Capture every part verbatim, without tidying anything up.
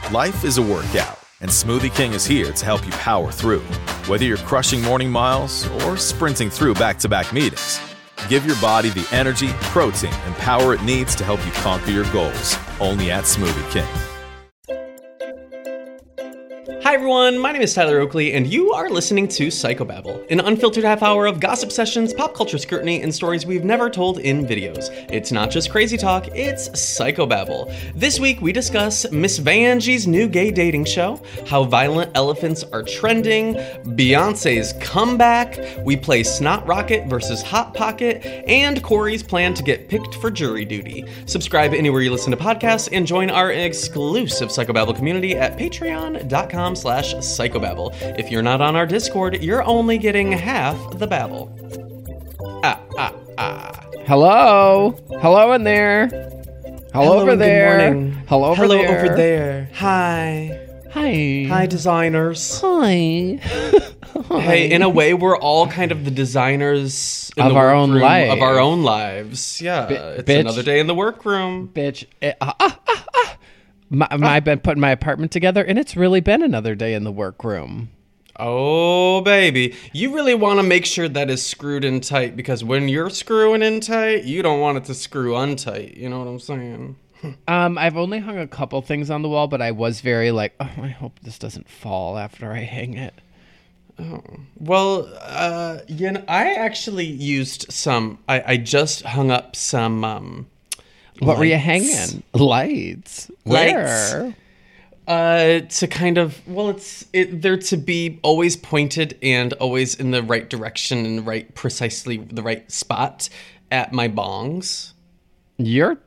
Life is a workout, and Smoothie King is here to help you power through. Whether you're crushing morning miles or sprinting through back-to-back meetings, give your body the energy, protein, and power it needs to help you conquer your goals. Only at Smoothie King. Hi everyone, my name is Tyler Oakley, and you are listening to Psychobabble, an unfiltered half hour of gossip sessions, pop culture scrutiny, and stories we've never told in videos. It's not just crazy talk, it's Psychobabble. This week we discuss Miss Vanjie's new gay dating show, how violent elephants are trending, Beyonce's comeback, we play Snot Rocket versus Hot Pocket, and Corey's plan to get picked for jury duty. Subscribe anywhere you listen to podcasts and join our exclusive Psychobabble community at patreon.com slash psychobabble. If you're not on our Discord, you're only getting half the babble. Ah, ah, ah. Hello. Hello in there. Hello, Hello over and there. Good morning. Hello over Hello there. over there. Hi. Hi. Hi, designers. Hi. Hey, in a way, we're all kind of the designers in Of the our own workroom life. Of our own lives. Yeah. Bi- it's bitch. another day in the workroom. Bitch. Eh, ah, ah, ah, ah. My, my, I've been putting my apartment together, and it's really been another day in the workroom. Oh, baby. You really want to make sure that is screwed in tight, because when you're screwing in tight, you don't want it to screw untight. You know what I'm saying? Um, I've only hung a couple things on the wall, but I was very like, oh, I hope this doesn't fall after I hang it. Oh. Well, uh, you know, I actually used some, I, I just hung up some, um... What lights. were you hanging? Lights. Lights. Where? Uh, to kind of, well, it's, it, they're to be always pointed and always in the right direction and right, precisely the right spot at my bongs. You're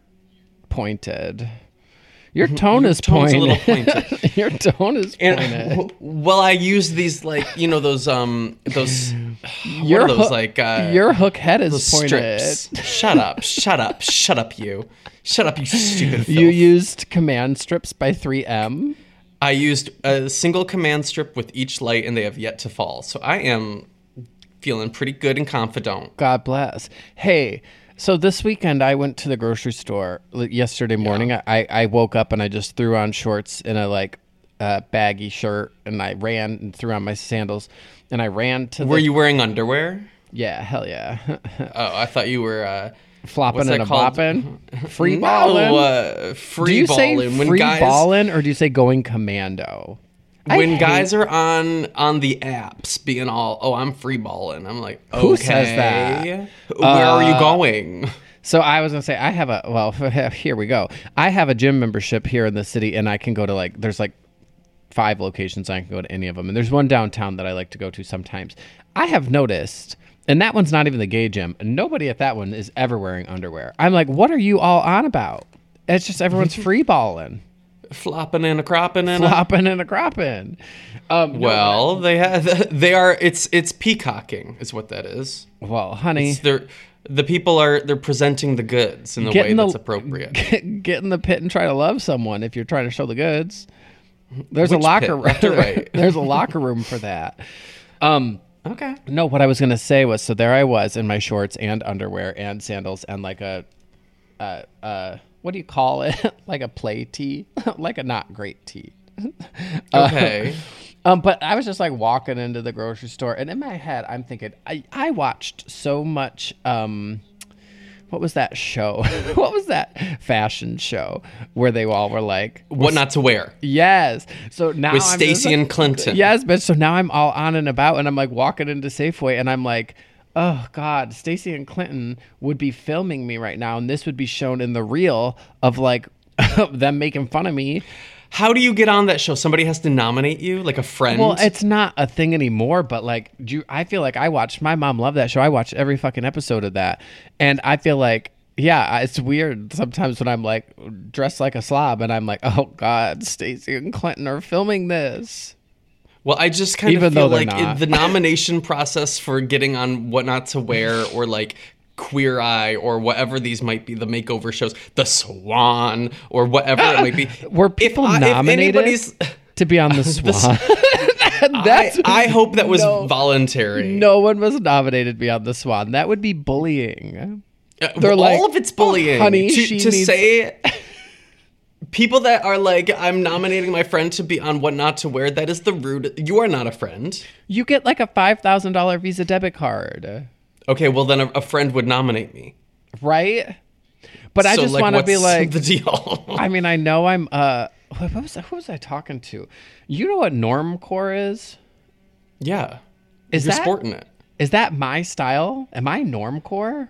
pointed. Your tone Your is tone's pointed. a little pointed. Your tone is pointed. And well, I use these like, you know, those, um, those, your what are those hook, like, uh, your hook head is those pointed. strips. Shut up, shut up, shut up, you. Shut up, you stupid filth. You used command strips by three M. I used a single command strip with each light, and they have yet to fall. So I am feeling pretty good and confident. God bless. Hey, so this weekend I went to the grocery store like, yesterday morning. Yeah. I, I woke up and I just threw on shorts and a like uh, baggy shirt, and I ran and threw on my sandals, and I ran to. Were the, you wearing underwear? Yeah, hell yeah. Oh, I thought you were uh, Flopping what's and that a called? bopping, free No, balling. uh, free do you balling. say When free guys, balling or do you say going commando? I When hate- guys are on on the apps being all, oh, I'm free balling. I'm like, okay. Who says that? Where are you Uh, going? So I was gonna say I have a well here we go. I have a gym membership here in the city, and I can go to like there's like five locations. I can go to any of them, and there's one downtown that I like to go to sometimes. I have noticed, and that one's not even the gay gym. Nobody at that one is ever wearing underwear. I'm like, what are you all on about? It's just everyone's free balling, Flopping and a cropping and a... flopping and a cropping. Um, no, Well, they have they are it's it's peacocking is what that is. well, honey. It's they're the people are they're presenting the goods in the Get way in the- that's appropriate. Get, get in the pit and try to love someone if you're trying to show the goods. There's Which a locker pit? room. Left or right? There's a locker room for that. Um, Okay. no, what I was gonna say was, so there I was in my shorts and underwear and sandals and like a, uh, uh, what do you call it? Like a play tee, like a not great tee. Okay. Um, but I was just like walking into the grocery store, and in my head, I'm thinking, I, I watched so much. Um, what was that show? What was that fashion show where they all were like, What not to wear yes. So now with I'm Stacey just- and Clinton. Yes, but so now I'm all on and about, and I'm like walking into Safeway, and I'm like, oh God, Stacey and Clinton would be filming me right now, and this would be shown in the reel of like them making fun of me. How do you get on that show? Somebody has to nominate you, like a friend. Well, it's not a thing anymore, but like, do you, I feel like I watched, my mom loved that show. I watched every fucking episode of that. And I feel like, yeah, it's weird sometimes when I'm like dressed like a slob and I'm like, oh God, Stacey and Clinton are filming this. Well, I just kind Even of feel though they're like not. it, the nomination process for getting on What Not to Wear or like Queer Eye or whatever these might be, the makeover shows, The Swan or whatever it might be. Were people if I, nominated if anybody's, to be on the Swan? That's I, I hope that was no, voluntary. No one was nominated to be on the Swan. That would be bullying. Uh, They're all like, of it's bullying. "Oh, honey, to she to needs-" say people that are like, I'm nominating my friend to be on What Not to Wear, that is the rude. You are not a friend. You get like a five thousand dollars Visa debit card. Okay, well then a, a friend would nominate me. Right? But I So, just like, want to be what's like, the deal? I mean, I know I'm, uh, what was I, who was I talking to? You know what normcore is? Yeah. Is You're that- sporting it. Is that my style? Am I normcore?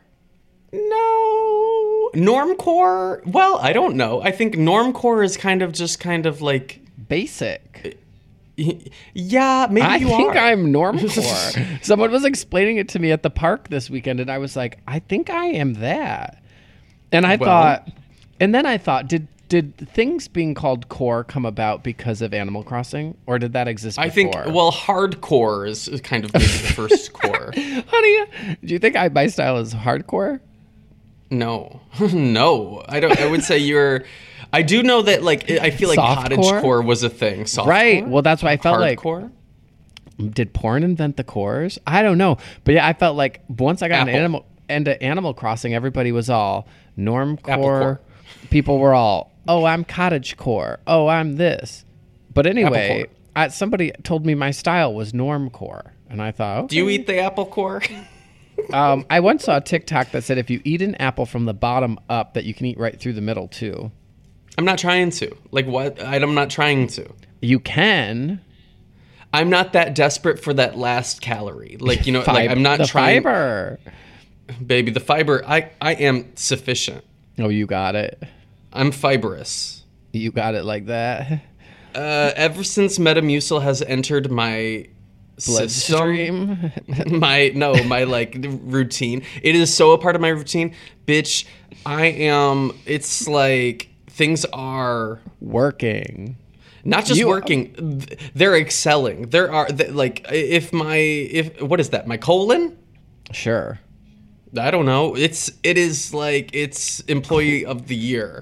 No. Normcore? Well, I don't know. I think normcore is kind of just kind of like, Basic. yeah, maybe I you think are. I'm normcore. Someone was explaining it to me at the park this weekend, and I was like, I think I am that. And I Well- thought, and then I thought, did did things being called core come about because of Animal Crossing, or did that exist before? I think, well, hardcore is is kind of maybe the first core. Honey, do you think I, my style is hardcore? No, no, I don't. I would say you're. I do know that, like, I feel like Softcore? cottagecore was a thing. Softcore? Right. Well, that's why I felt like. Hardcore? Did porn invent the cores? I don't know, but yeah, I felt like once I got an Apple. animal into Animal Crossing, everybody was all normcore. Applecore. People were all, oh, I'm cottagecore. Oh, I'm this. But anyway, Applecore. I, somebody told me my style was normcore, and I thought, okay. Do you eat the apple core? Um, I once saw a TikTok that said if you eat an apple from the bottom up, that you can eat right through the middle too. I'm not trying to. Like, what? I'm not trying to. You can. I'm not that desperate for that last calorie. Like, you know, Fib- like I'm not the trying. fiber. Baby, the fiber. I I am sufficient. Oh, you got it. I'm fibrous. You got it like that. Uh, ever since Metamucil has entered my system, Bloodstream. my no, my like routine. It is so a part of my routine, bitch. I am. It's like things are Working. not just You- working. th- They're excelling. There are th- like if my if what is that? My colon. Sure. I don't know. It's it is like it's employee of the year.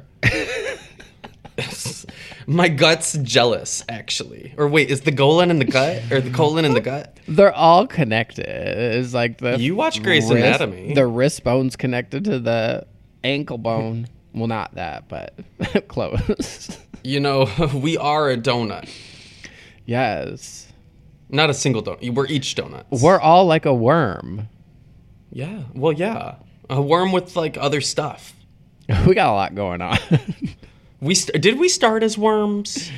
My gut's jealous, actually. Or wait, is the colon in the gut or the colon in the gut? They're all connected. It's like the You watch Grey's wrist- Anatomy. The wrist bone's connected to the ankle bone. Well, not that, but close. You know, we are a donut, Yes. not a single donut. We're each donuts. We're all like a worm. Yeah. Well, yeah. A worm with like other stuff. We got a lot going on. We st- did we start as worms?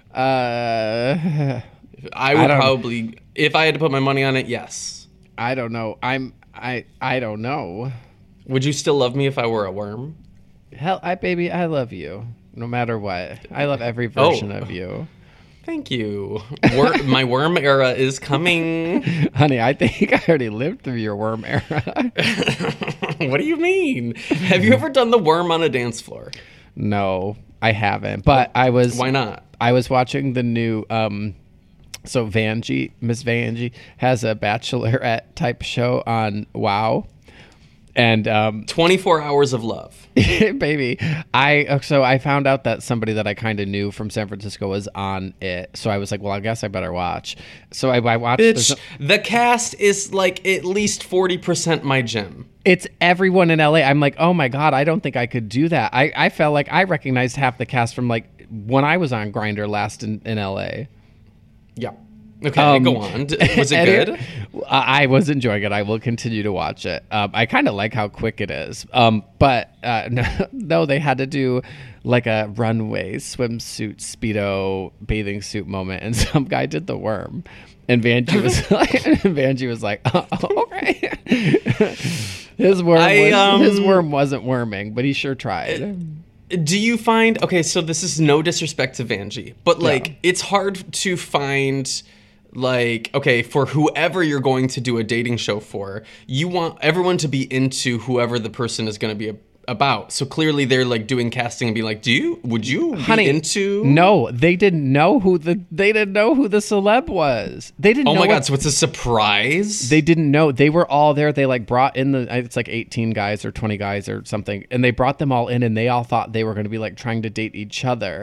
uh, I would don't- probably, if I had to put my money on it, yes. I don't know. I'm I I don't know. Would you still love me if I were a worm? Hell, I baby, I love you. No matter what. I love every version Oh. of you. Thank you. Wor- my worm era is coming. Honey, I think I already lived through your worm era. What do you mean? Have you ever done the worm on a dance floor? No, I haven't. But I was Why not? I was watching the new um so Vanjie, Miss Vanjie has a bachelorette type show on WoW. And um twenty-four hours of love. baby, I so I found out that somebody that I kind of knew from San Francisco was on it. So I was like, well, I guess I better watch. So I, I watched Bitch, there's no- the cast is like at least forty percent my gym. it's everyone in L A. I'm like, oh my God, I don't think I could do that. I, I felt like I recognized half the cast from like when I was on Grindr last in, in L A. Yeah. Okay, Um, go on. D- Was it Any- good? I I was enjoying it. I will continue to watch it. Um, I kind of like how quick it is. Um, but uh, no, no, they had to do like a runway swimsuit, Speedo bathing suit moment, and some guy did the worm. And Vanjie was like, Vanjie was like, oh, okay. his worm, I, was, um, his worm wasn't worming, but he sure tried. Do you find okay? So this is no disrespect to Vanjie, but like Yeah. it's hard to find like okay for whoever you're going to do a dating show for. You want everyone to be into whoever the person is going to be a, about. So clearly they're like doing casting and be like, do you? Would you be Honey, into? No, they didn't know who the they didn't know who the celeb was. They didn't. Oh know my what- god! So it's a surprise. They didn't know. They were all there. They like brought in the, it's like eighteen guys or twenty guys or something. And they brought them all in and they all thought they were going to be like trying to date each other.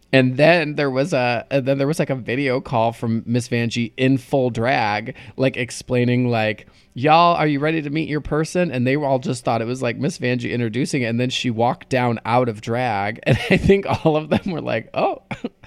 And then there was a and then there was like a video call from Miss Vanjie in full drag, like explaining like, y'all, are you ready to meet your person? And they all just thought it was like Miss Vanjie introducing it. And then she walked down out of drag. And I think all of them were like, oh.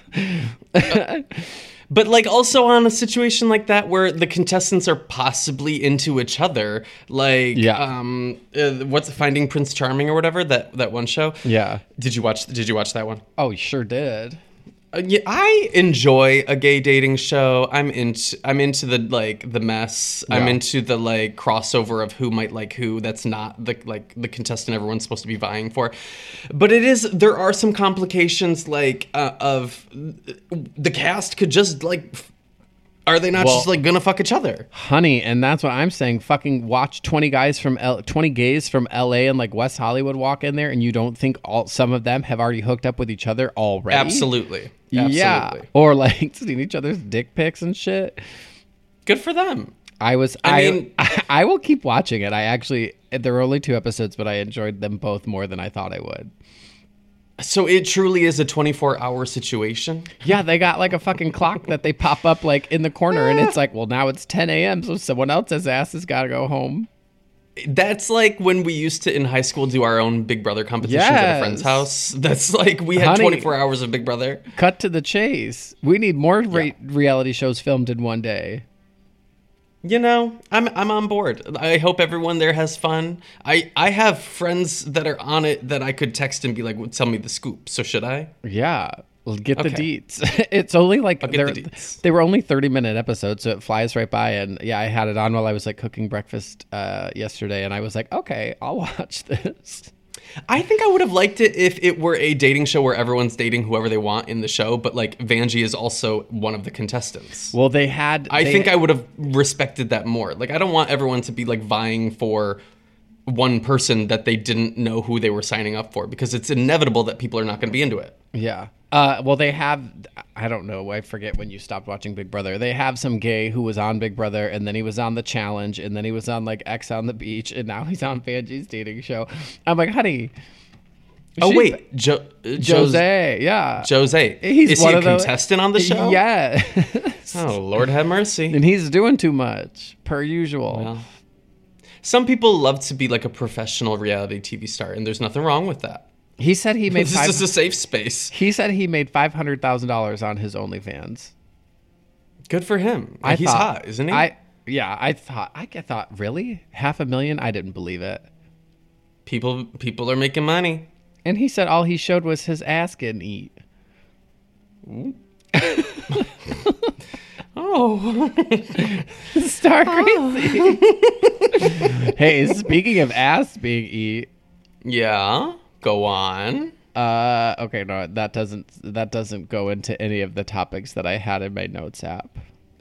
But like also on a situation like that where the contestants are possibly into each other, like Yeah. um, uh, what's Finding Prince Charming or whatever, that that one show. Yeah. Did you watch? Did you watch that one? Oh, you sure did. Uh, yeah, I enjoy a gay dating show. I'm into I'm into the like the mess. I'm Yeah. into the like crossover of who might like who. That's not the like the contestant everyone's supposed to be vying for. But it is there are some complications like uh, of the cast could just like f- are they not Well- just like gonna fuck each other? Honey, and that's what I'm saying. Fucking watch twenty guys from L- twenty gays from L A and like West Hollywood walk in there, and you don't think all some of them have already hooked up with each other already? Absolutely. Yeah. Absolutely. Or like seen each other's dick pics and shit. Good for them. I was. I I. mean- I, I will keep watching it. I actually. There were only two episodes, but I enjoyed them both more than I thought I would. So it truly is a twenty-four hour situation. Yeah, they got like a fucking clock that they pop up like in the corner, and it's like, well, now it's ten a.m., so someone else's ass has got to go home. That's like when we used to in high school do our own Big Brother competitions at a Yes. friend's house. That's like we had Honey. twenty-four hours of Big Brother. Cut to the chase. We need more re- reality shows filmed in one day. You know, I'm I'm on board. I hope everyone there has fun. I I have friends that are on it that I could text and be like, well, "Tell me the scoop." So should I? Yeah, well, get the Okay. deets. It's only like get they're- the deets. they were only thirty minute episodes, so it flies right by. And yeah, I had it on while I was like cooking breakfast uh, yesterday, and I was like, okay, I'll watch this. I think I would have liked it if it were a dating show where everyone's dating whoever they want in the show, but like Vanjie is also one of the contestants. Well, they had. I they- think I would have respected that more. Like, I don't want everyone to be like vying for one person that they didn't know who they were signing up for, because it's inevitable that people are not going to be into it. Yeah. Uh, well, they have. I don't know. I forget when you stopped watching Big Brother. They have some gay who was on Big Brother, and then he was on The Challenge, and then he was on like X on the Beach, and now he's on Vanjie's dating show. I'm like, honey. Oh she- wait, jo- Jose. Jose. Yeah. Jose. He's is one he a of those- contestant on the show? Yeah. Oh, Lord have mercy. And he's doing too much, per usual. Well, some people love to be like a professional reality T V star, and there's nothing wrong with that. He said he made This five. is a safe space. He said he made five hundred thousand dollars on his OnlyFans. Good for him. I He's thought- hot, isn't he? I yeah. I thought. I thought really half a million. I didn't believe it. people people are making money. And he said all he showed was his ass getting eat. Oh, Star crazy. Hey, speaking of ass being eat, yeah. Go on. uh, okay, no, that doesn't that doesn't go into any of the topics that I had in my notes app.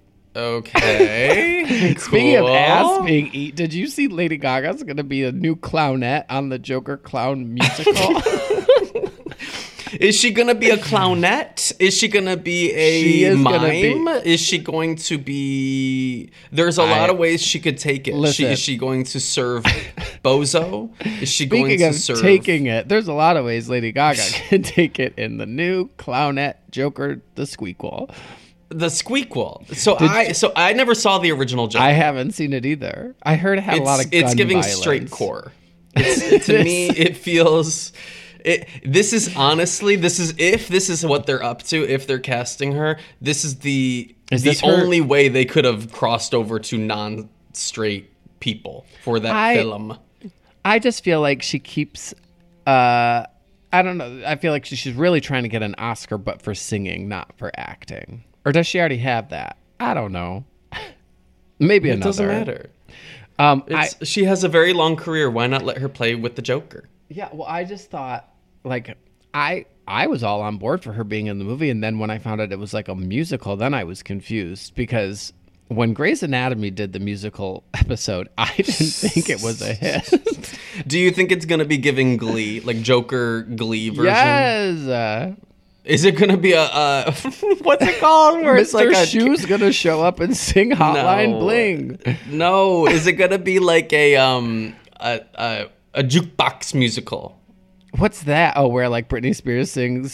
Okay. Speaking of Cool. ass being eat, did you see Lady Gaga's going to be a new clownette on the Joker Clown musical? Is she gonna be a clownette? Is she gonna be a She is mime? gonna be- Is she going to be? There's a I- lot of ways she could take it. She, Listen. is she going to serve bozo? Is she going Speaking to of serve? taking it, there's a lot of ways Lady Gaga can take it in the new clownette Joker the Squeakquel. the Squeakquel? So I so I never saw the original Joker. I haven't seen it either. I heard it had it's, a lot of it's gun giving violence. straight core. It's, to me, it feels. It, this is honestly, this is if this is what they're up to. If they're casting her, this is the Is the this her- only way they could have crossed over to non-straight people for that I- film. I just feel like she keeps. Uh, I don't know. I feel like she- she's really trying to get an Oscar, but for singing, not for acting. Or does she already have that? I don't know. Maybe It another. doesn't matter. Um, I, It's, she has a very long career. Why not let her play with the Joker? Yeah, well, I just thought, like, I I was all on board for her being in the movie, and then when I found out it was like a musical, then I was confused because when Grey's Anatomy did the musical episode, I didn't think it was a hit. Do you think it's gonna be giving Glee, like Joker Glee version? Yes, uh, Is it gonna be a uh, what's it called? Where it's Mister like a Shoe's gonna show up and sing Hotline No. Bling. No, is it gonna be like a um a a, a jukebox musical? What's that? Oh, where like Britney Spears sings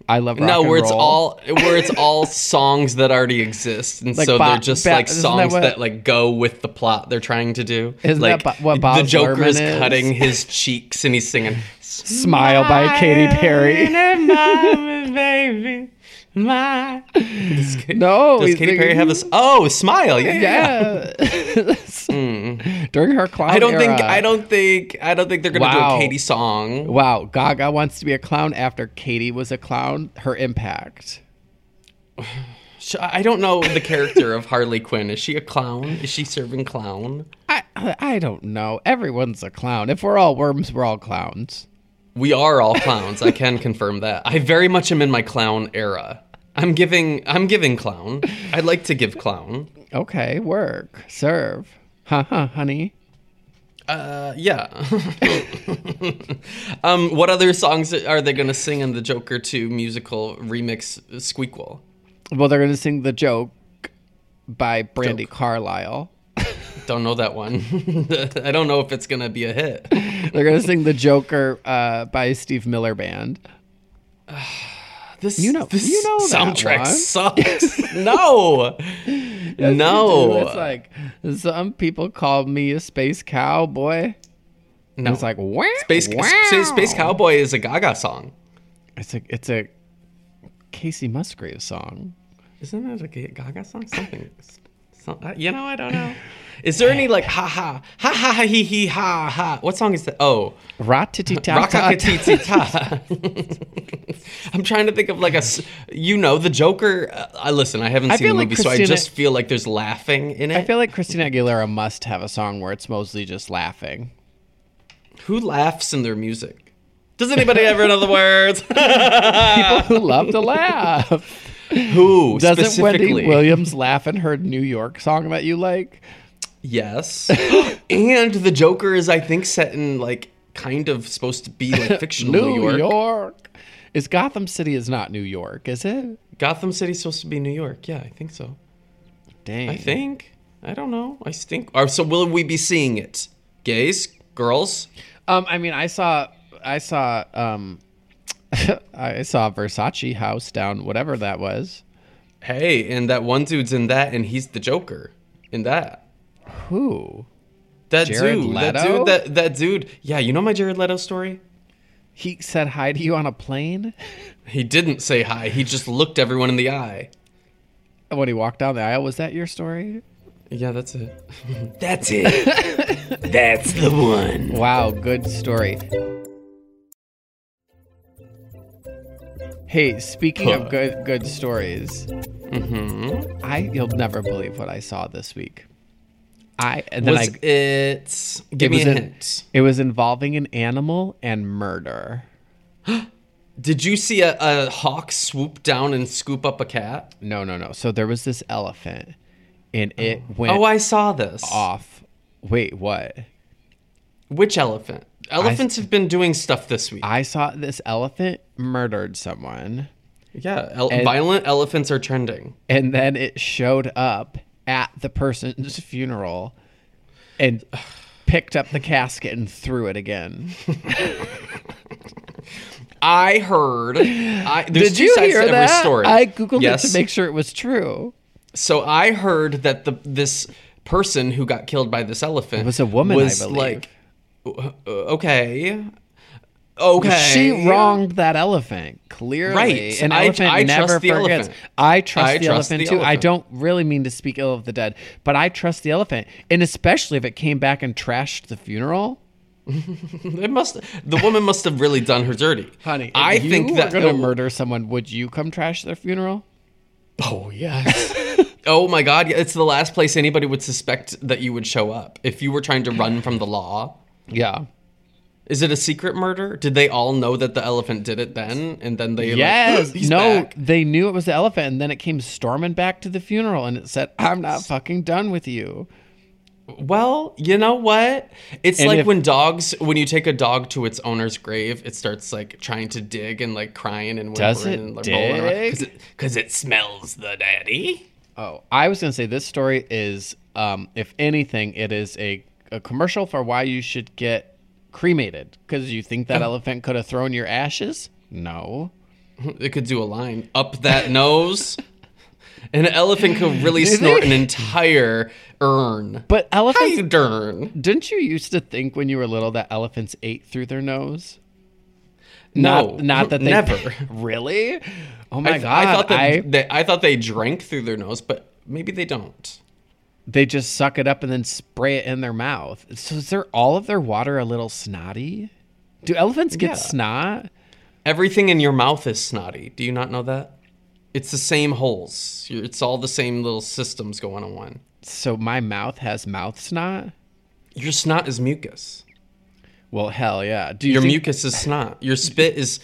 I love rock No, and where it's roll. all where it's all songs that already exist, and Like so Bob- they're just Ba- like isn't songs that that, what- like go with the plot they're trying to do. Isn't like that Bo- what the Bob Joker Lerman is is? cutting his cheeks and he's singing Smile by Katy Perry. Mama, baby, my. Does, No, does he's Katy Perry singing- have a s- oh Smile? Yeah, yeah. Yeah. During her clown I don't think era. I don't think I don't think they're gonna do Wow. a Katy song. Wow, Gaga wants to be a clown after Katy was a clown. Her impact. Sh- I don't know the character of Harley Quinn. Is she a clown? Is she serving clown? I I don't know. Everyone's a clown. If we're all worms, we're all clowns. We are all clowns. I can confirm that. I very much am in my clown era. I'm giving I'm giving clown. I'd like to give clown. Okay, work, serve, haha, honey. Uh, yeah. um, what other songs are they gonna sing in the Joker two musical remix Squeakquel? Well, they're gonna sing "The Joke" by Brandy Joke. Carlisle. Don't know that one. I don't know if it's gonna be a hit. They're gonna sing "The Joker" uh, by Steve Miller Band. This You know- this you know that soundtrack one. sucks. No, Yes, no. you do. It's like some people call me a space cowboy. no. It's like wow, Space wow. Space Space Cowboy is a Gaga song. It's a it's a Casey Musgrave song. Isn't that a Ga- Gaga song? Something. Some, uh, you know, I don't know. Is there any like ha ha ha ha ha he he ha ha? What song is that? Oh, Rat-titty-tat-tat. Rockakatitita. I'm trying to think of like a, s- you know, the Joker. Uh, I listen. I haven't I seen the feel like movie, so I Christina- just feel like there's laughing in it. I feel like Christina Aguilera must have a song where it's mostly just laughing. Who laughs in their music? Does anybody ever know the words? People who love to laugh. Who Doesn't specifically? Wendy Williams laugh in her New York song that you like? Yes. And the Joker is, I think, set in like kind of supposed to be like fictional New, York. Is Gotham City is not New York, is it? Gotham City's supposed to be New York. Yeah, I think so. Dang. I think. I don't know. I think. Or so will we be seeing it? Gays, girls. Um, I mean, I saw, I saw, um, I saw Versace house down whatever that was. Hey, and that one dude's in that, and he's the Joker in that. Who? That Jared dude. Leto? That dude. That that dude. Yeah, you know my Jared Leto story. He said hi to you on a plane He didn't say hi. He just looked everyone in the eye. when he walked down the aisle. Was that your story? Yeah, that's it. That's it. That's the one. Wow, good story. Hey, speaking of good good stories, Mm-hmm. I you'll never believe what I saw this week. I and then Was I it? Give me was a in- hint. It was involving an animal and murder. Did you see a, a hawk swoop down and scoop up a cat? No, no, no. So there was this elephant, and it went Oh, I saw this. off. Wait, what? Which elephant? Elephants have been doing stuff this week. I saw this elephant murdered someone, yeah, el- And- violent elephants are trending. and then it showed up at the person's funeral and picked up the casket and threw it again. I heard. I, there's Did two you sides hear to every that? story. I googled yes. it to make sure it was true. So I heard that the this person who got killed by this elephant It was a woman, I was believe. like, uh, okay, okay, She wronged that elephant, clearly. Right. An I- elephant I never trust the forgets. elephant. I trust I the trust elephant the too. I elephant. don't really mean to speak ill of the dead, but I trust the elephant. And especially if it came back and trashed the funeral. It must. The woman must have really done her dirty, Honey, if I you think were that going to oh, murder someone, would you come trash their funeral? Oh yes. Oh my God! It's the last place anybody would suspect that you would show up if you were trying to run from the law. Yeah. Is it a secret murder? Did they all know that the elephant did it then, and then they Yes. like, he's no, back? they knew it was the elephant, and then it came storming back to the funeral, and it said, "I'm not fucking done with you." Well, you know what? It's And like if- when dogs, when you take a dog to its owner's grave, it starts like trying to dig and like crying and Does whimpering it and like, rolling around. dig? Cause it, Cause it smells the daddy. Oh, I was going to say this story is, um, if anything, it is a, a commercial for why you should get cremated. Because you think that elephant could have thrown your ashes? No. It could do a line. Up that nose. An elephant could really Do snort they? an entire urn. But How elephants, you dern? didn't you used to think when you were little that elephants ate through their nose? No, not, not that they never. Really? Oh my I, god! I thought that I- they, I thought they drank through their nose, but maybe they don't. they just suck it up and then spray it in their mouth. So is there all of their water a little snotty? Do elephants get Yeah. snot? Everything in your mouth is snotty. Do you not know that? It's the same holes. You're- It's all the same little systems going on. So my mouth has mouth snot? Your snot is mucus. Well, hell yeah. Do you Your think- mucus is snot. Your spit is.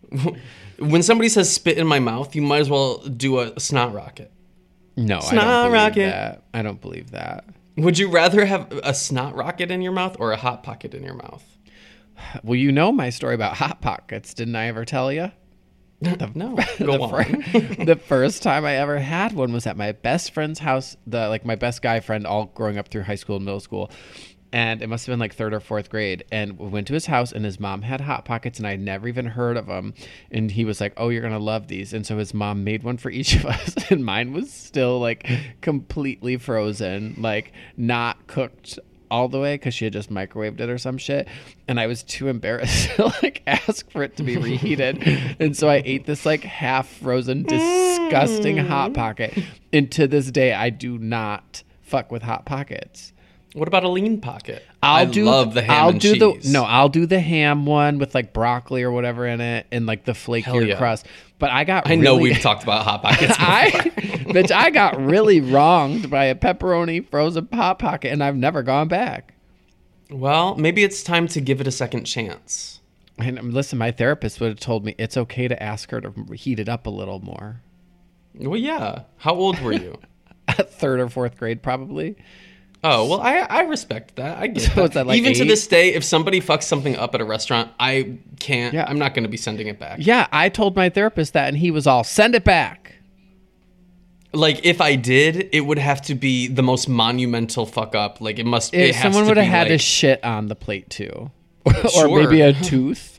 When somebody says spit in my mouth, you might as well do a snot rocket. No, I Snot don't believe rocket. that. I don't believe that. Would you rather have a snot rocket in your mouth or a hot pocket in your mouth? Well, you know my story about Hot Pockets. Didn't I ever tell you? No, go the, on. fir- the first time I ever had one was at my best friend's house. The like my best guy friend, all growing up through high school and middle school, and it must have been like third or fourth grade. And we went to his house, and his mom had Hot Pockets, and I'd never even heard of them. And he was like, "Oh, you're gonna love these." And so his mom made one for each of us, and mine was still like completely frozen, like not cooked all the way because she had just microwaved it or some shit, and I was too embarrassed to like ask for it to be reheated, and so I ate this like half frozen disgusting Hot Pocket, and to this day I do not fuck with Hot Pockets. What about a lean pocket? I'll I do love the ham I'll and do cheese. the no I'll do the ham one with like broccoli or whatever in it and like the Hell flakier yeah. crust, but I got I know really- we've talked about hot pockets before. I, bitch, I got really wronged by a pepperoni frozen Hot Pocket, and I've never gone back. Well, maybe it's time to give it a second chance. And um, listen, my therapist would have told me it's okay to ask her to heat it up a little more. Well, yeah. How old were you? Third or fourth grade, probably. Oh, well, I I respect that. I get So that. it's at, like, Even to eight? this day, if somebody fucks something up at a restaurant, I can't. Yeah. I'm not going to be sending it back. Yeah, I told my therapist that, and he was all, send it back. Like, if I did, it would have to be the most monumental fuck up. Like, it must. It If has someone to would have be had like, a shit on the plate, too. or Sure. maybe a tooth.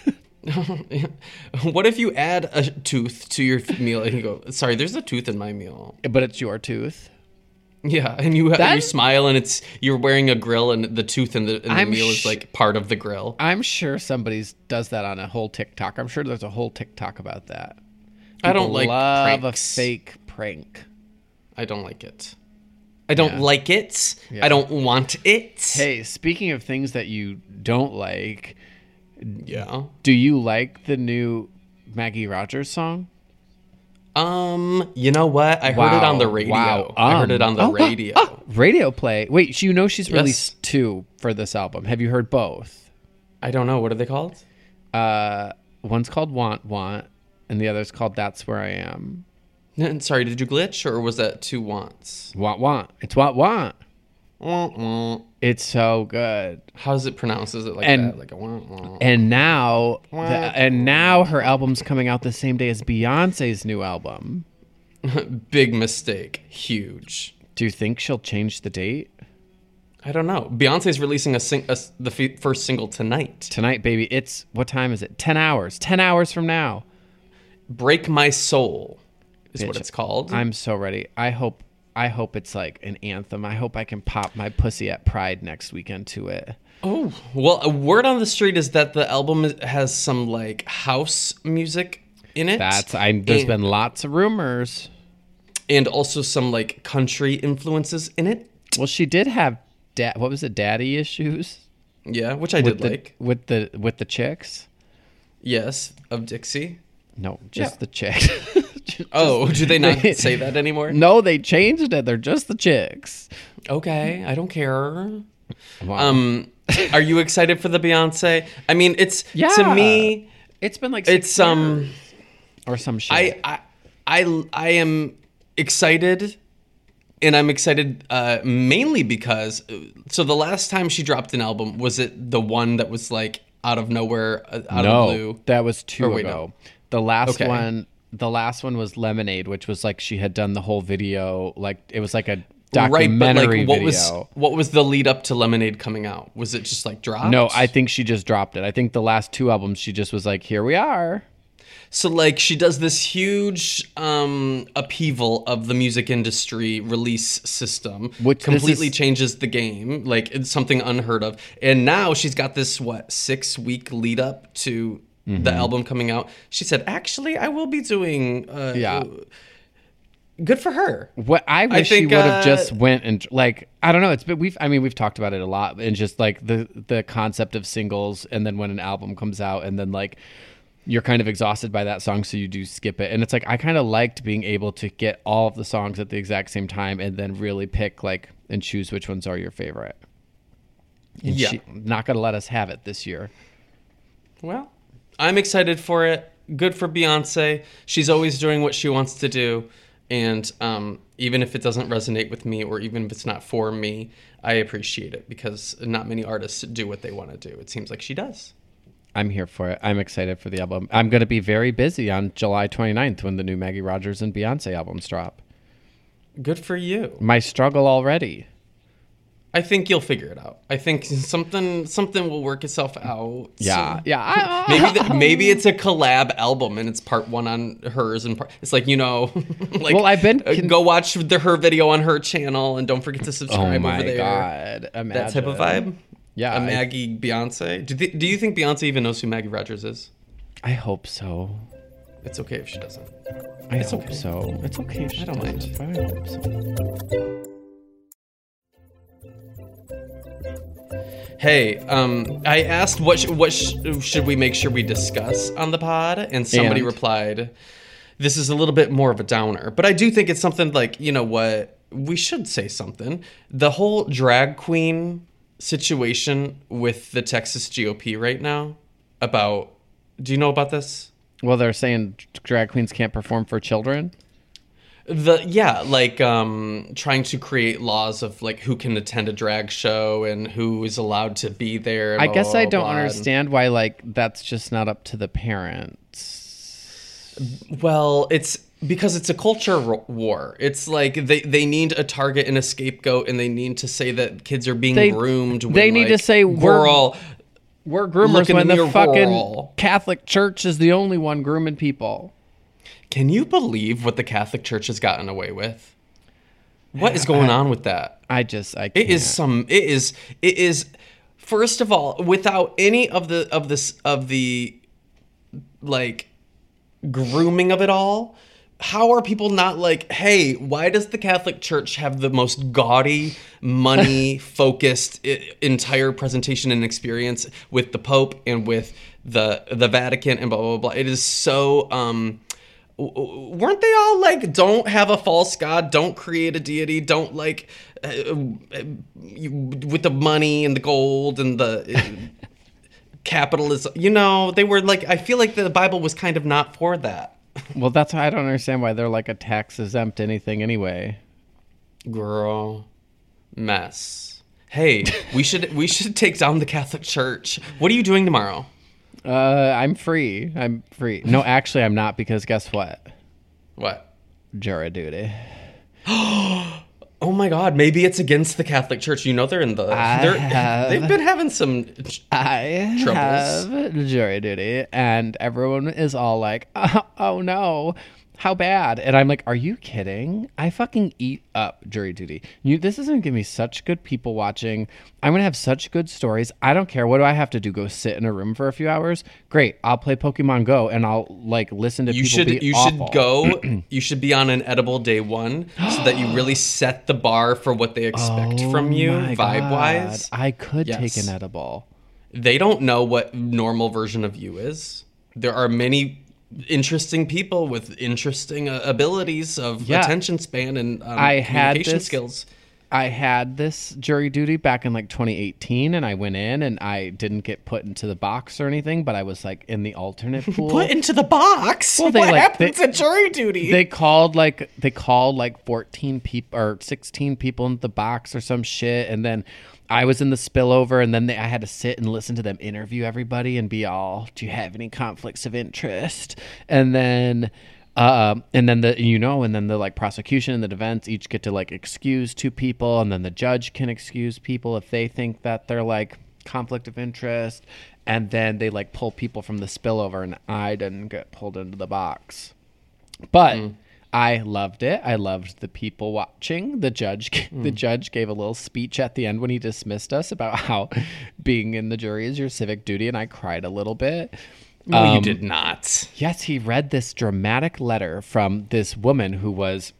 What if you add a tooth to your meal and you go, sorry, there's a tooth in my meal. But it's your tooth. Yeah, and you That- you smile and it's you're wearing a grill and the tooth in the, in the I'm meal sh- is like part of the grill. I'm sure somebody does that on a whole TikTok. I'm sure there's a whole TikTok about that. I don't People like love pranks. a fake prank. I don't like it. I don't Yeah. like it. Yeah. I don't want it. Hey, speaking of things that you don't like, Yeah. do you like the new Maggie Rogers song? Um, you know what? I heard it on the Wow, radio. wow. I heard it Um, on the oh, oh, radio. oh, radio play. Wait, you know she's Yes. released two for this album. Have you heard both? I don't know. What are they called? Uh, one's called Want Want, and the other's called That's Where I Am. N- Sorry, did you glitch or was that two wants? Want Want. It's Want Want. Wah-wah. It's so good. How's it pronounced? Is it like And- that? Like a wah, wah. And now, the, What? and now her album's coming out the same day as Beyonce's new album. Big mistake. Huge. Do you think she'll change the date? I don't know. Beyonce's releasing a, sing- a s- the f- first single tonight. Tonight, baby. It's, what time is it? ten hours. ten hours from now. Break My Soul is what Bitch, it's called. I'm so ready. I hope I hope it's like an anthem. I hope I can pop my pussy at Pride next weekend to it. Oh, well, a word on the street is that the album is- has some like house music in it. That's I there's and, been lots of rumors. and also some like country influences in it. Well, she did have da- what was it? Daddy issues Yeah, which I with did the like. with the with the chicks? Yes, of Dixie. No, just Yeah. the chicks. Just- Oh, do they not say that anymore? No, they changed it. They're just the chicks. Okay, I don't care. Wow. Um, are you excited for the Beyonce? I mean, it's Yeah. to me, it's been like six it's um. years or some shit. I, I I I am excited, and I'm excited uh, mainly because so the last time she dropped an album, was it the one that was like out of nowhere, uh, out no, of the blue? that was two Or wait, ago. no. The last Okay. one, the last one was Lemonade, which was like she had done the whole video, like it was like a documentary right, but like, what video. was what was the lead up to Lemonade coming out? Was it just like dropped? No, I think she just dropped it. I think the last two albums she just was like, "Here we are." So like she does this huge um, upheaval of the music industry release system, Which completely is... changes the game. Like it's something unheard of. And now she's got this what six week lead up to mm-hmm. the album coming out. She said, "Actually, I will be doing." Uh, yeah. Good for her. What I wish I think, she would have uh, just went and like I don't know. It's been we've I mean we've talked about it a lot and just like the the concept of singles and then when an album comes out and then like. You're kind of exhausted by that song, so you do skip it. And it's like, I kind of liked being able to get all of the songs at the exact same time and then really pick like and choose which ones are your favorite. And yeah. She, not going to let us have it this year. Well, I'm excited for it. Good for Beyonce. She's always doing what she wants to do. And um, even if it doesn't resonate with me or even if it's not for me, I appreciate it because not many artists do what they want to do. It seems like she does. I'm here for it. I'm excited for the album. I'm going to be very busy on July twenty-ninth when the new Maggie Rogers and Beyonce albums drop. Good for you. My struggle already. I think you'll figure it out. I think something something will work itself out. Yeah, yeah. maybe the, maybe it's a collab album and it's part one on hers and part. It's like you know, like well, I've been con- go watch the her video on her channel and don't forget to subscribe oh my over there. God, imagine. That type of vibe. Yeah, a Maggie I, Beyonce. Do, th- do you think Beyonce even knows who Maggie Rogers is? I hope so. It's okay if she doesn't. I it's hope okay. so. It's okay if she I don't doesn't, mind. But I hope so. Hey, um, I asked what sh- what sh- should we make sure we discuss on the pod, and somebody and? replied, "This is a little bit more of a downer, but I do think it's something like you know what we should say something. The whole drag queen situation with the Texas G O P right now. About, do you know about this? Well, they're saying drag queens can't perform for children. The yeah, like um, trying to create laws of like who can attend a drag show and who is allowed to be there. I blah, guess blah, I don't blah. understand why like that's just not up to the parents. Well, it's because it's a culture ro- war. It's like they, they need a target and a scapegoat, and they need to say that kids are being They- groomed. When, they need like, to say we're we're- all We're groomers Look in when the the mirror, fucking we're all- Catholic Church is the only one grooming people. Can you believe what the Catholic Church has gotten away with? What is going I- on with that? I just I can't. It is some. It is. It is. First of all, without any of the of this of the like grooming of it all, how are people not like, hey, why does the Catholic Church have the most gaudy, money-focused entire presentation and experience with the Pope and with the the Vatican and blah, blah, blah. It is so... Um, weren't they all like, don't have a false god, don't create a deity, don't like... Uh, you, with the money and the gold and the... Uh, capitalism, you know, they were like, I feel like the Bible was kind of not for that. Well, that's why I don't understand why they're like a tax exempt anything anyway. Girl, mess. Hey, we should we should take down the Catholic Church. What are you doing tomorrow? Uh, I'm free. I'm free. No, actually, I'm not because guess what? What? Jury duty. Oh my God! Maybe it's against the Catholic Church. You know they're in the. I They're, have- they've been having some. I Troubles. have jury duty, and everyone is all like, oh, oh no, how bad? And I'm like, are you kidding? I fucking eat up jury duty. You, this is going to give me such good people watching. I'm going to have such good stories. I don't care. What do I have to do? Go sit in a room for a few hours? Great. I'll play Pokemon Go, and I'll like listen to You people should be you awful. should go. You should be on an edible day one, so that you really set the bar for what they expect Oh from you, my vibe wise. God. I could Yes. take an edible. They don't know what normal version of you is. There are many interesting people with interesting uh, abilities of Yeah. attention span and um, I had communication this- skills. I had this jury duty back in like twenty eighteen, and I went in and I didn't get put into the box or anything, but I was like in the alternate pool. Put into the box. Well, they, what like, happens they- at jury duty? They called like they called like fourteen people or sixteen people into the box or some shit, and then I was in the spillover, and then they, I had to sit and listen to them interview everybody and be all, "Do you have any conflicts of interest?" And then. Uh, and then the you know and then the like prosecution and the defense each get to like excuse two people, and then the judge can excuse people if they think that they're like conflict of interest, and then they like pull people from the spillover, and I didn't get pulled into the box. But mm. I loved it. I loved the people watching. The judge, mm. the judge gave a little speech at the end when he dismissed us about how being in the jury is your civic duty, and I cried a little bit. No, um, you did not. Yes, he read this dramatic letter from this woman who was,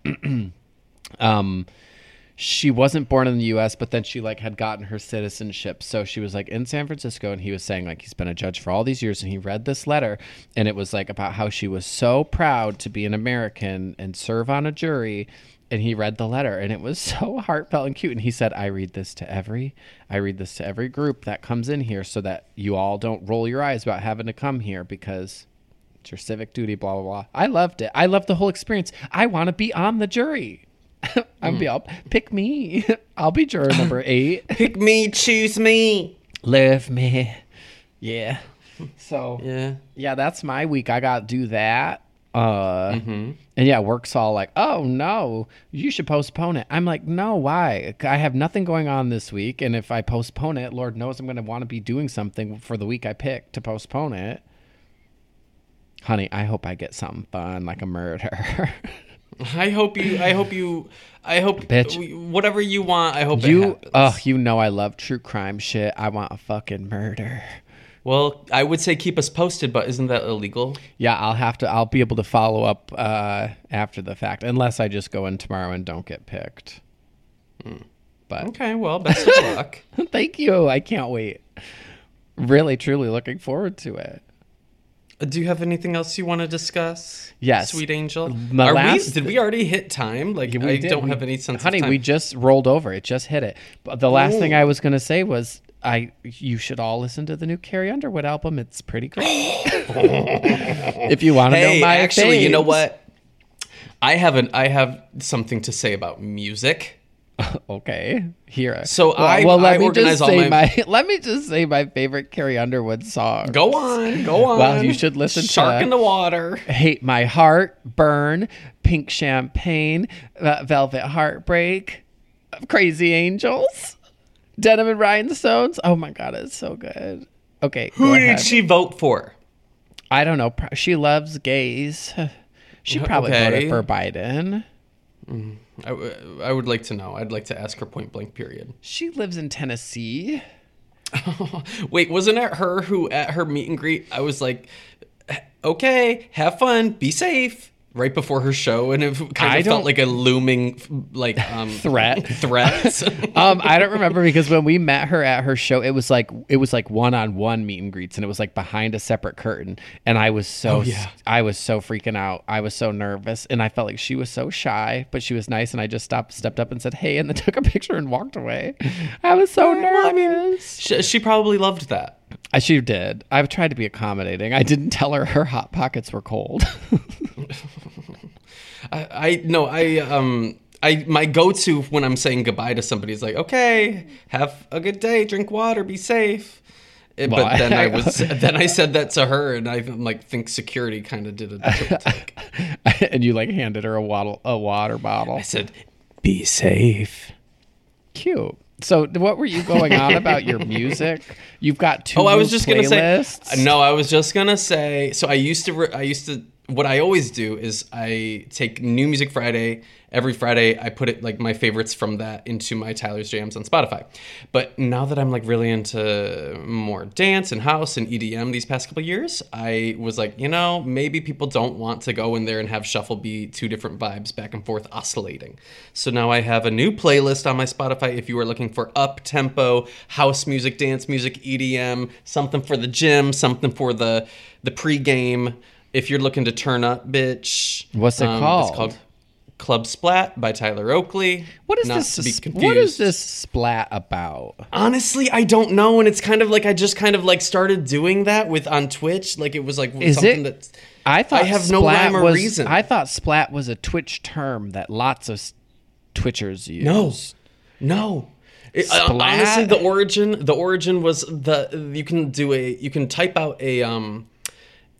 um, she wasn't born in the U S, but then she like had gotten her citizenship. So she was like in San Francisco, and he was saying like he's been a judge for all these years, and he read this letter, and it was like about how she was so proud to be an American and serve on a jury. And he read the letter, and it was so heartfelt and cute. And he said, I read this to every, I read this to every group that comes in here so that you all don't roll your eyes about having to come here because it's your civic duty, blah, blah, blah. I loved it. I loved the whole experience. I want to be on the jury. I'm mm. be, I'll, pick me. I'll be juror number eight. Pick me, choose me. Live me. Yeah. So, yeah, yeah, that's my week. I got to do that. Uh, mm-hmm. And yeah, work's all like, oh no, you should postpone it. I'm like, no, why? I have nothing going on this week. And if I postpone it, Lord knows I'm going to want to be doing something for the week I picked to postpone it. Honey, I hope I get something fun like a murder. I hope you, I hope you, I hope Bitch. whatever you want, I hope you, it happens. Oh, you know I love true crime shit. I want a fucking murder. Well, I would say keep us posted, but isn't that illegal? Yeah, I'll have to, I'll be able to follow up uh, after the fact, unless I just go in tomorrow and don't get picked. Mm. But okay, well, best of luck. Thank you. I can't wait. Really, truly looking forward to it. Do you have anything else you want to discuss? Yes. Sweet Angel. My Are last, we, did we already hit time? Like, we I did. don't we, have any sense honey, of time. we just rolled over. It just hit it. But the last Ooh. thing I was going to say was, I you should all listen to the new Carrie Underwood album. It's pretty great. If you want to hey, know my actually, faves. you know what? I have an I have something to say about music. Okay, here. So well, I well let I me organize just all say my... my let me just say my favorite Carrie Underwood song. Go on, go on. Well, you should listen Shark to in the Water, Hate My Heart, Burn, Pink Champagne, uh, Velvet Heartbreak, Crazy Angels, Denim and Rhinestones. Oh my God, it's so good. Okay, who go did ahead. she vote for? I don't know. She loves gays. She probably Okay. voted for Biden. Mm, I, w- I would like to know. I'd like to ask her point blank, period. She lives in Tennessee. Wait, wasn't it her who at her meet and greet, I was like, okay, have fun, be safe, right before her show, and it kind I of don't- felt like a looming like um, Threat. threat. um, I don't remember because when we met her at her show, it was like it was like one on one meet and greets, and it was like behind a separate curtain. And I was so Oh, yeah. I was so freaking out. I was so nervous, and I felt like she was so shy, but she was nice. And I just stopped, stepped up, and said, "Hey," and then took a picture and walked away. I was so nervous. Well, I mean, she, she probably loved that. I she did. I've tried to be accommodating. I didn't tell her her hot pockets were cold. I, I no, I um. I my go-to when I'm saying goodbye to somebody is like, okay, have a good day, drink water, be safe. It- Well, but then I- I was then I said that to her, and I like think security kind of did a triple take. And you like handed her a water a water bottle. I said, be safe. Cute. So what were you going on about your music? You've got two Oh, I was new just gonna playlists. say. No, I was just gonna say. So I used to. Re- I used to. What I always do is I take New Music Friday. Every Friday, I put it like my favorites from that into my Tyler's Jams on Spotify. But now that I'm like really into more dance and house and E D M these past couple of years, I was like, you know, maybe people don't want to go in there and have shuffle be two different vibes back and forth oscillating. So now I have a new playlist on my Spotify if you are looking for up-tempo house music, dance music, E D M, something for the gym, something for the the pregame. If you're looking to turn up, bitch. What's it um, called? It's called Club Splat by Tyler Oakley. What is Not this? to be confused. What is this splat about? Honestly, I don't know, and it's kind of like I just kind of like started doing that with on Twitch. Like it was like Is something it- that I thought I have no splat rhyme or was, reason. I thought splat was a Twitch term that lots of s- Twitchers use. no, no. It, uh, Splat? honestly, the origin the origin was the you can do a you can type out a um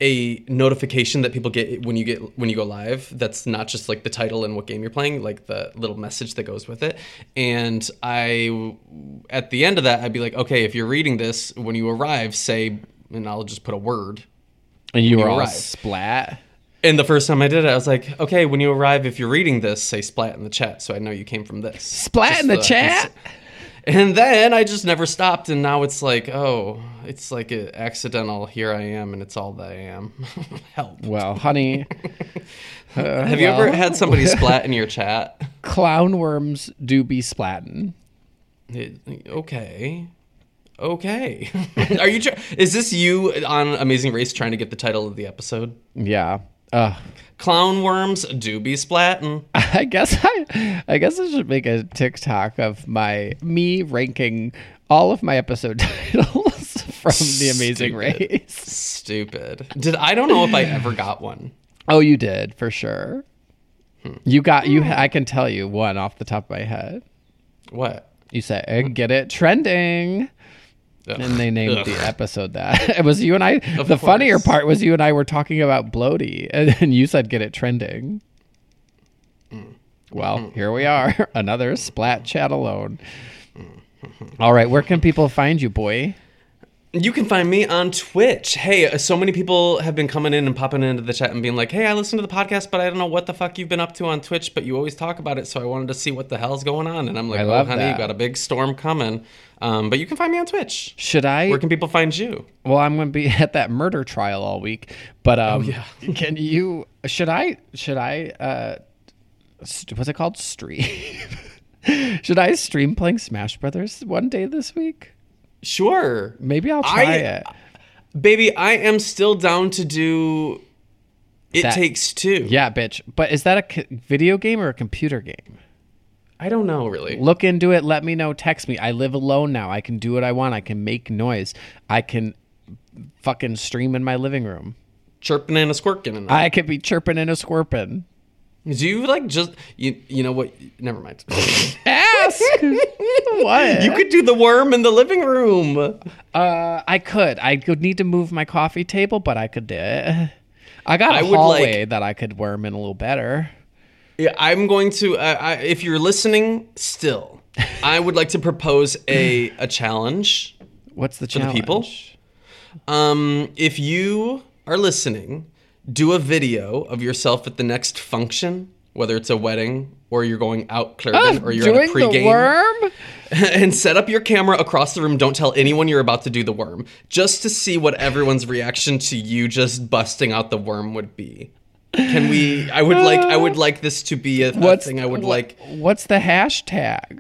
a notification that people get when you get when you go live. That's not just like the title and what game you're playing, like the little message that goes with it. And I, at the end of that, I'd be like, okay, if you're reading this, when you arrive, say, and I'll just put a word. And you were you all arrive. splat. And the first time I did it, I was like, okay, when you arrive, if you're reading this, say splat in the chat, so I know you came from this. Splat Just in the the- chat? And then I just never stopped, and now it's like, oh, it's like an accidental, here I am, and it's all that I am. Help. Well, honey. uh, Have you well, ever had somebody splat in your chat? Clown worms do be splatting. It- okay. Okay. Are you? Try- Is this you on Amazing Race trying to get the title of the episode? Yeah. Uh, Clown worms do be splatting. I guess I, I guess I should make a TikTok of my me ranking all of my episode titles from the Amazing Stupid. Race. Stupid. Did I don't know if I ever got one. Oh, you did for sure. Hmm. You got you. I can tell you one off the top of my head. What? You said eh, get it trending. Ugh. And they named Ugh. the episode that. It was you and I. Of the course. funnier part was you and I were talking about Bloaty, and then you said get it trending. Mm. Well, Mm-hmm. here we are. Another Splat Chat alone. All right, where can people find you, boy? You can find me on Twitch. Hey, so many people have been coming in and popping into the chat and being like, hey, I listen to the podcast, but I don't know what the fuck you've been up to on Twitch, but you always talk about it, so I wanted to see what the hell's going on. And I'm like, I oh, love honey, that. you got a big storm coming. Um, but you can find me on Twitch. Should I? Where can people find you? Well, I'm going to be at that murder trial all week. But um, Oh, yeah. can you? Should I? Should I? Uh, st- what's it called? Stream? Should I stream playing Smash Brothers one day this week? Sure. Maybe I'll try I- it. Baby, I am still down to do It That- Takes Two. Yeah, bitch. But is that a c- video game or a computer game? I don't know, really. Look into it. Let me know. Text me. I live alone now. I can do what I want. I can make noise. I can fucking stream in my living room. Chirping and a squirking and I could be chirping and a squirping. Do you like just you you know what? Never mind. Ask what? You could do the worm in the living room. Uh, I could. I could need to move my coffee table, but I could do it. I got a I would hallway like- that I could worm in a little better. Yeah, I'm going to. Uh, I, if you're listening, still, I would like to propose a a challenge. What's the For the challenge? people? Um, if you are listening, do a video of yourself at the next function, whether it's a wedding or you're going out clubbing Oh, or you're doing at a pregame. the worm? And set up your camera across the room. Don't tell anyone you're about to do the worm, just to see what everyone's reaction to you just busting out the worm would be. Can we? I would like. I would like this to be a, a What's thing. I would what- like. What's the hashtag?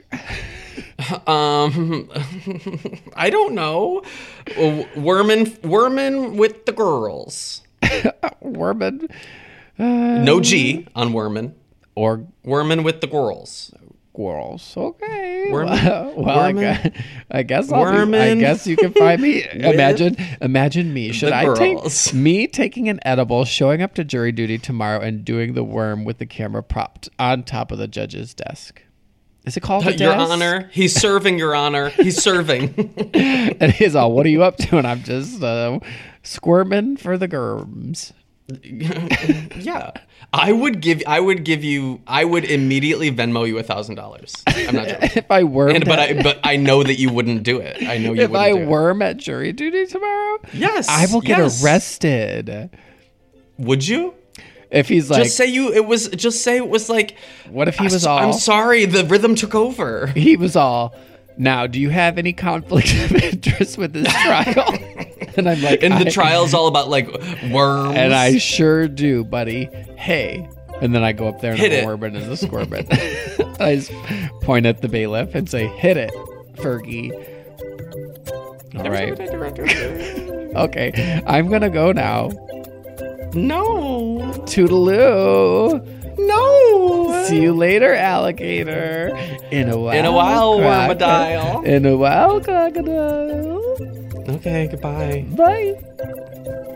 Um, I don't know. Wormin, wormin with the girls. Wormin No G on wormin. or Wormin with the girls. squirrels? Okay. Wormin- well, well I, wormin- guess, I guess I'll be, I wormin guess you can find me. Imagine, imagine me. Should the I girls. take me taking an edible, showing up to jury duty tomorrow, and doing the worm with the camera propped on top of the judge's desk? Is it called a Your desk? Honor, he's serving. Your Honor, he's serving. And he's all, "What are you up to?" And I'm just uh, squirming for the germs. Yeah, I would give. I would give you. I would immediately Venmo you a thousand dollars. I'm not joking. If I worm, And, but I. But I know that you wouldn't do it. I know you if wouldn't I do it. worm at jury duty tomorrow, Yes, I will get yes. arrested. Would you? If he's like, Just say you. It was. Just say it was like. what if he was I, all? I'm sorry. The rhythm took over. He was all. Now, do you have any conflict of interest with this trial? And I'm like, And the I- trial's all about like worms. And I sure do, buddy. Hey. And then I go up there and Hit I'm it. worming as a squirming. I just point at the bailiff and say, "Hit it, Fergie." All right. Okay. I'm gonna go now. No. Toodaloo. No. See you later, alligator. In a while. In a while, croco- Wormadile. In a while, crocodile. Okay. Goodbye. Bye.